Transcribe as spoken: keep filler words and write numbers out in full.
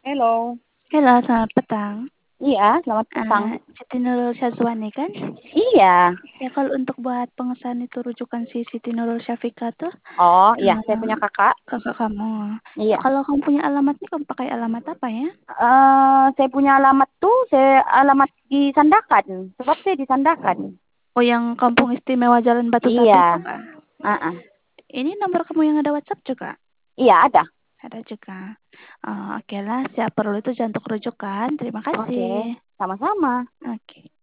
Hello. Halo, selamat petang. Iya, selamat petang. Eee, Siti Nurul Syazwani kan? Iya. Ya kalau untuk buat pengesahan itu rujukan si Siti Nurul Syafika tuh, Oh, iya, saya eee, punya kakak. kakak kamu. Iya. Kalau kamu punya alamatnya, kamu pakai alamat apa ya? Eee, saya punya alamat tuh, saya alamat di Sandakan, sebab saya di Sandakan. Oh, yang Kampung Istimewa Jalan Batu Satu itu Iya. kah? Heeh. Ini nomor kamu yang ada WhatsApp juga? Iya, ada. Ada juga. Oh, okelah, siap perlu itu jangan untuk rujukan. Terima Oke, kasih. sama-sama. Oke.